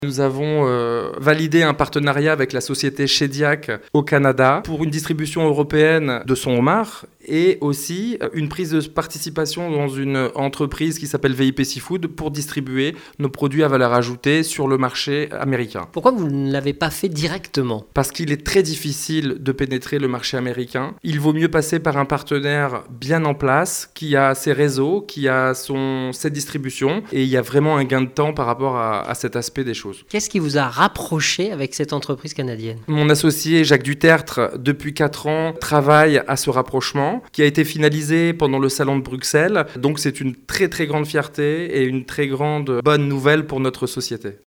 Nous avons validé un partenariat avec la société Shediac au Canada pour une distribution européenne de son homard et aussi une prise de participation dans une entreprise qui s'appelle VIP Seafood pour distribuer nos produits à valeur ajoutée sur le marché américain. Pourquoi vous ne l'avez pas fait directement ? Parce qu'il est très difficile de pénétrer le marché américain. Il vaut mieux passer par un partenaire bien en place, qui a ses réseaux, qui a ses distributions, et il y a vraiment un gain de temps par rapport à cet aspect des choses. Qu'est-ce qui vous a rapproché avec cette entreprise canadienne ? Mon associé Jacques Dutertre, depuis 4 ans, travaille à ce rapprochement qui a été finalisé pendant le salon de Bruxelles. Donc c'est une très très grande fierté et une très grande bonne nouvelle pour notre société.